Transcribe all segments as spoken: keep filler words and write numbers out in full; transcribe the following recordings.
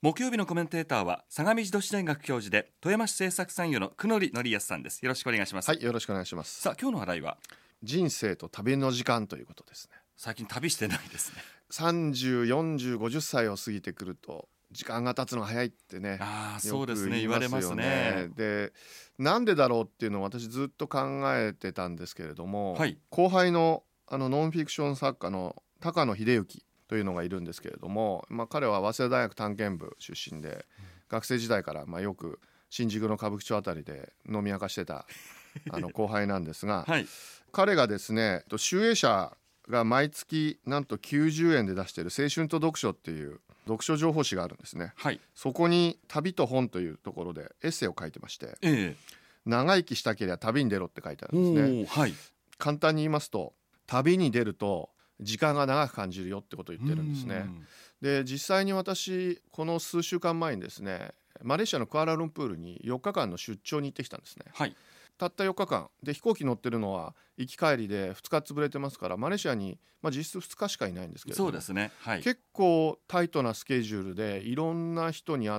木曜日のコメンテーターは相模自動車大学教授で富山市政策参与の久典則康さんです。よろしくお願いします。 はい、よろしくお願いします。 さあ、今日の話題は人生と旅の時間ということですね。 最近旅してないですね。 さんじゅう、よんじゅう、ごじゅっさいを過ぎてくると時間が経つのが早いってね、 あー、 よくそうですね、言言いますよね。 われますね。 で、なんでだろうっていうのを私ずっと考えてたんですけれども、 はい、 後輩のあのノンフィクション作家の高野秀幸というのがいるんですけれども、まあ、彼は早稲田大学探検部出身で、うん、学生時代からまあよく新宿の歌舞伎町あたりで飲み明かしてたあの後輩なんですが、はい、彼がですね、集英社が毎月なんときゅうじゅうえんで出している青春と読書っていう読書情報誌があるんですね、はい、そこに旅と本というところでエッセイを書いてまして、ええ、長生きしたければ旅に出ろって書いてあるんですね、はい、簡単に言いますと、旅に出ると時間が長く感じるよってことを言ってるんですね。で、実際に私この数週間前にですね、マレーシアのクアラルンプールによっかかんの出張に行ってきたんですね、はい、たったよっかかんで、飛行機乗ってるのは行き帰りでふつか潰れてますから、マレーシアに、まあ、実質ふつかしかいないんですけれども、 そうですね、はい、 結構タイトなスケジュールでいろんな人に会って、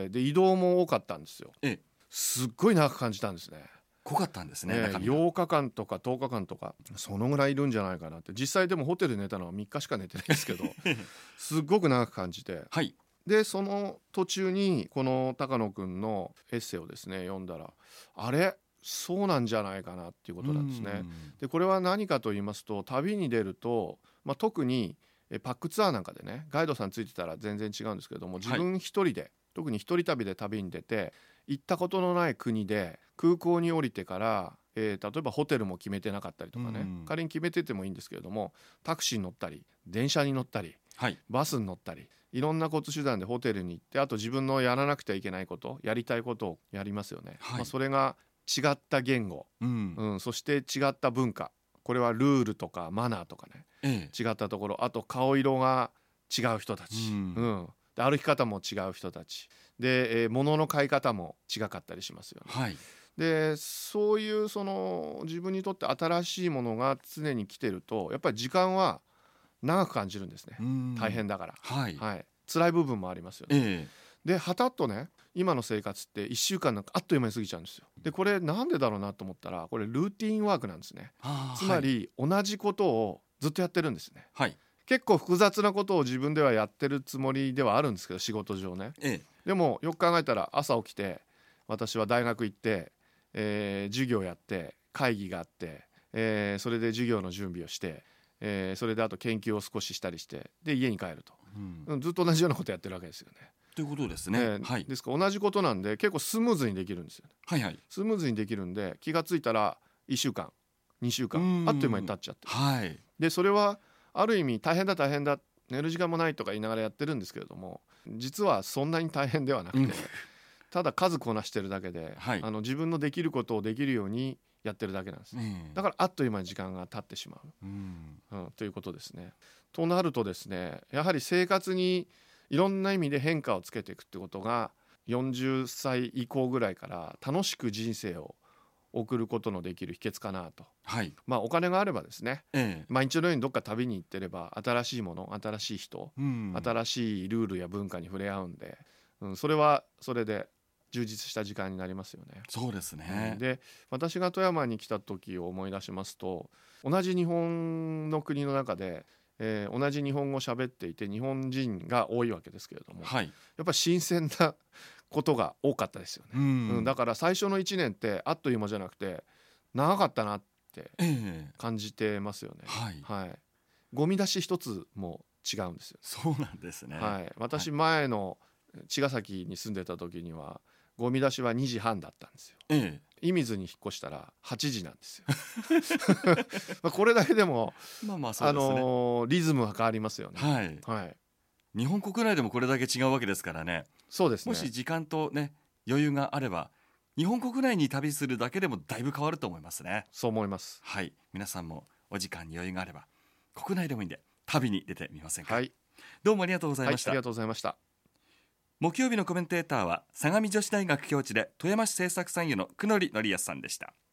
で移動も多かったんですよ。ええ、すっごい長く感じたんですね。 濃かったんですね、 ね、ようかかんとかとおかかんとかそのぐらいいるんじゃないかなって。実際でもホテルで寝たのはみっかしか寝てないですけどすっごく長く感じて、はい、でその途中にこの高野くんのエッセイをですね読んだら、あれそうなんじゃないかなっていうことなんですね。でこれは何かと言いますと、旅に出ると、まあ、特にパックツアーなんかでね、ガイドさんついてたら全然違うんですけれども、自分一人で、はい、特に一人旅で旅に出て行ったことのない国で空港に降りてから、えー、例えばホテルも決めてなかったりとかね、うん、仮に決めててもいいんですけれども、タクシーに乗ったり電車に乗ったり、はい、バスに乗ったり、いろんな交通手段でホテルに行って、あと自分のやらなくてはいけないこと、やりたいことをやりますよね、はい、まあ、それが違った言語、うんうん、そして違った文化、これはルールとかマナーとかね、ええ、違ったところ、あと顔色が違う人たち、うんうん、で歩き方も違う人たちで、えー、物の買い方も違かったりしますよね、はい、でそういうその自分にとって新しいものが常に来てると、やっぱり時間は長く感じるんですね。大変だから、はいはい、辛い部分もありますよね、えー、ではたっとね、今の生活っていっしゅうかんなんかあっという間に過ぎちゃうんですよ。でこれなんでだろうなと思ったら、これルーティンワークなんですね。つまり、はい、同じことをずっとやってるんですね、はい、結構複雑なことを自分ではやってるつもりではあるんですけど、仕事上ね、ええ、でもよく考えたら、朝起きて私は大学行って、えー、授業やって会議があって、えー、それで授業の準備をして、えー、それであと研究を少ししたりして、で家に帰ると、うん、ずっと同じようなことやってるわけですよね。 ということですね、えーはい、 ですから同じことなんで結構スムーズにできるんですよね、はいはい、スムーズにできるんで、気がついたらいっしゅうかんにしゅうかんあっという間に経っちゃって、はい、でそれはある意味大変だ大変だ、寝る時間もないとか言いながらやってるんですけれども、実はそんなに大変ではなくて、うん、ただ数こなしてるだけで、はい、あの自分のできることをできるようにやってるだけなんです、うん、だからあっという間に時間が経ってしまう、うんうん、ということですね。となるとですね、やはり生活にいろんな意味で変化をつけていくってことが、よんじゅっさい以降ぐらいから楽しく人生を送ることのできる秘訣かなと、はい、まあお金があればですね、ええ、毎日のようにどっか旅に行ってれば新しいもの、新しい人、うん、新しいルールや文化に触れ合うんで、うん、それはそれで充実した時間になりますよね。 そうですね、 うん、で私が富山に来た時を思い出しますと、同じ日本の国の中で、えー、同じ日本語を喋っていて日本人が多いわけですけれども、はい、やっぱり新鮮なことが多かったですよね、うんうん、だから最初のいちねんってあっという間じゃなくて長かったなって感じてますよね、えーはいはい、ゴミ出し一つも違うんですよ。 そうなんですね、 はい、私前の茅ヶ崎に住んでた時にはゴミ出しはにじはんだったんですよ、ええ、射水に引っ越したらはちじなんですよまあこれだけでも、まあまあそうですね、あのー、リズムが変わりますよね、はいはい、 日本国内でもこれだけ違うわけですからね。 そうですね、 もし時間と、ね、余裕があれば日本国内に旅するだけでもだいぶ変わると思いますね。 そう思います、 はい、皆さんもお時間に余裕があれば国内でもいいんで旅に出てみませんか。はい、どうもありがとうございました、 はい、ありがとうございました。 木曜日のコメンテーターは相模女子大学教授で富山市政策参与の久典則康さんでした。